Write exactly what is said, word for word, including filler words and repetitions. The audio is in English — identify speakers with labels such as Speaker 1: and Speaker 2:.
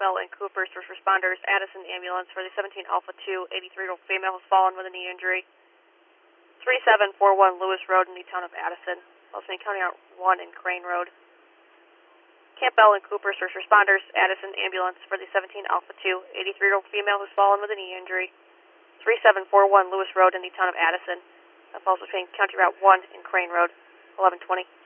Speaker 1: Campbell and Cooper's first responders. Addison ambulance for the seventeen Alpha two, eighty-three-year-old female has fallen with a knee injury. three seven four one Lewis Road in the town of Addison. Wilson County Route one in Crane Road. Campbell and Cooper's first responders. Addison ambulance for the seventeen Alpha two, eighty-three-year-old female who's fallen with a knee injury. three seven four one Lewis Road in the town of Addison. That falls between County Route one and Crane Road. eleven twenty.